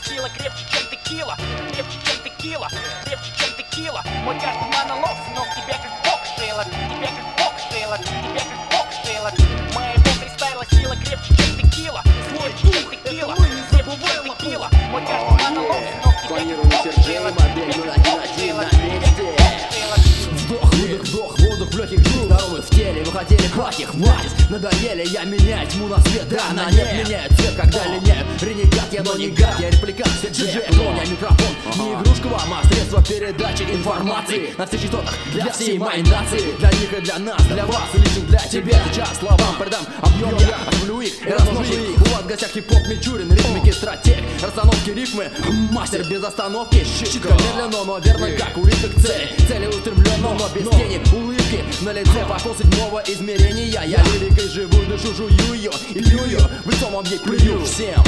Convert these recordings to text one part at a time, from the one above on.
сила крепче, чем текила. Крепче, чем текила, крепче, чем текила. Мой каждый монолог, сынок, тебя как Бог стрелок. Тебя как Бог стрелок, тебя как Бог стрелок. Моего фристайла сила крепче, чем текила. Свой Крепче, чем дух, текила, это мы не крепче, чем забываем. текила. Мой каждый монолог, сынок, тебя как Бог стрелок. Тебя как Бог стрелок, тебя как Бог стрелок. Вдох, выдох, вдох, воздух в легких дух. Здоровы в теле, вы хотели платье, хватит. Надоели, я меняю тьму на свет. Да, на нет, меняю цвет, когда линяю. Ренегат, я, но не гад, я репликант, все диджей. Тоня, микрофон, не игрушка вам, а средство передачи информации. На всех частотах, для всей моей нации. Для них и для нас, для вас, и лично для тебя. Сейчас словам придам объем, я оживлю их и размножу их. У вас в гостях хип-хоп Мичурин, ритмики, стратег. Расстановки рифмы, мастер без остановки. Читко, медленно, но верно, как улитка к цели. Целеустремленно, но без тени улыбки на лице. Пошел седьмого измерения. Я лирикой живую душу жую ее и пью ее. В лицо вам ей плюю всем.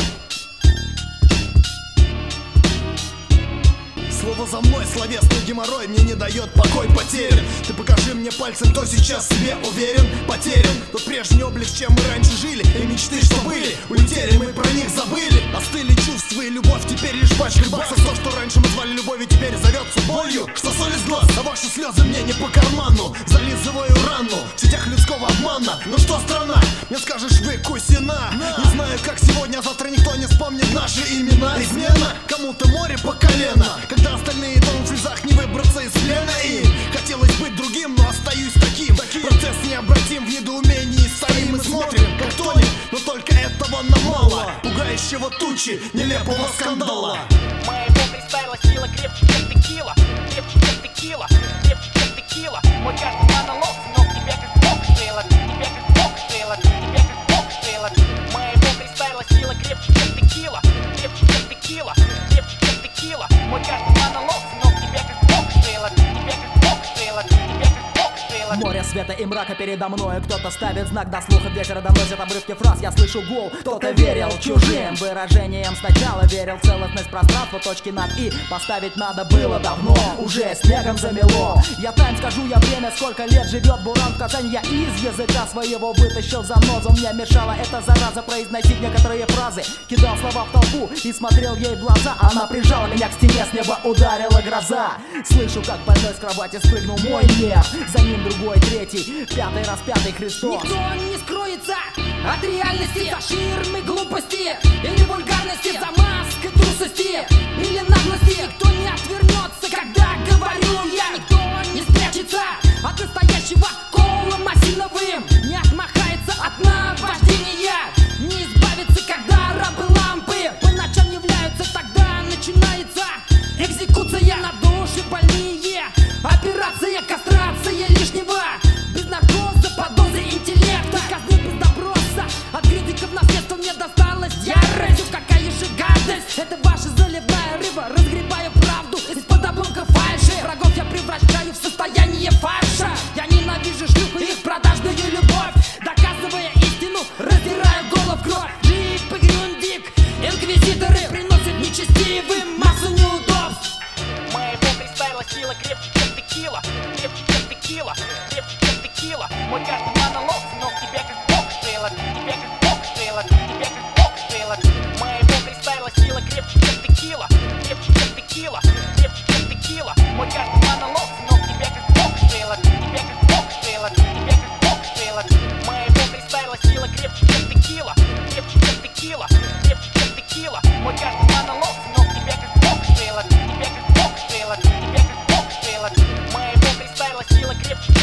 Слово за мной, словесный геморрой мне не дает покой, потерян. Ты покажи мне пальцем, кто сейчас в себе уверен. Потерян тот прежний облик, чем мы раньше жили. И мечты, что были, улетели, мы про них забыли. Остыли чувства и любовь, теперь лишь пачка баксов. То, что раньше мы звали любовью, теперь зовется болью. Что соль из глаз, а ваши слезы мне не по карману. Зализываю рану в сетях людского обмана. Ну что, страна, мне скажешь, выкусена. Не знаю, как сегодня, а завтра никто не вспомнит наши имена. Измена, кому-то море по колено, когда остальные там в слезах не выбраться из плена. И хотелось быть другим, но остаюсь таким. Процесс необратим, в недоумении стоим и смотрим, как тонет. Но только этого нам мало, пугающего тучи, нелепого скандала. Моего фристайла сила крепче, чем текила. Крепче, чем текила, крепче, чем текила. Мой каждый монолог, сынок, тебя как Бог стрелок. Тебя как Бог стрелок, тебя как Бог стрелок. Моего фристайла сила крепче, чем текила. Крепче, чем текила, крепче, чем текила. Мой каждый монолог, сынок, тебя как Бог стрелок. Тебя как Бог стрелок, тебя как Бог стрелок. Море света и мрака передо мною. Кто-то ставит знак до слуха, ветер доносит обрывки фраз. Я слышу гул, кто-то верил чужим выражениям. Сначала верил в целостность пространства, точки над «и» поставить надо было давно. Уже снегом замело. Я тайм скажу, я время, сколько лет живет буран в Казани. Я из языка своего вытащил занозу. Мне мешала эта зараза произносить некоторые фразы. Кидал слова в толпу и смотрел ей в глаза. Она прижала меня к стене, с неба ударила гроза. Слышу, как больной с кровати спрыгнул мой нерв. За ним другой, третий, пятый, распятый Христос. Никто не скроется от реальности, за ширмы глупости или вульгарности, за маской трусости или наглости. Никто не отвернется, когда говорю я. Никто не спрячется от настоящего колом осиновым, не отмахается от наваждения, не избавится, когда рабы лампы по ночам являются. Тогда начинается экзекуция на души больные, операция, кастрация лишнего, без наркоза, под дозой интеллекта, казны без допроса. От критиков наследство мне досталось ярость. Какая же гадость, это ваша заливная рыба. Разгребаю правду из-под обломков фальши. Врагов я превращаю в состояние фарша. Я ненавижу шлюх и их продажную любовь, доказывая истину, раздираю голову в кровь. Джип и Грюндик, инквизиторы приносят нечестивым массу неудобств. Моего фристайла сила крепче, чем текила. Крепче, чем текила, крепче, чем текила. Мой каждый монолог, сынок, тебя как Бог стрелок. Тебя как Бог стрелок, тебя как Бог стрелок. Моего фристайла сила крепче, чем текила. Крепче, чем текила, крепче, чем текила. Мой каждый монолог, сынок, тебя как Бог стрелок. Тебя как Бог стрелок, тебя как Бог стрелок. Моего фристайла сила крепче, чем текила. Крепче, чем текила, крепче, чем текила. Мой каждый монолог, сынок, тебя как Бог стрелок. Тебя как Бог стрелок, тебя как Бог стрелок. Моего фристайла сила крепче,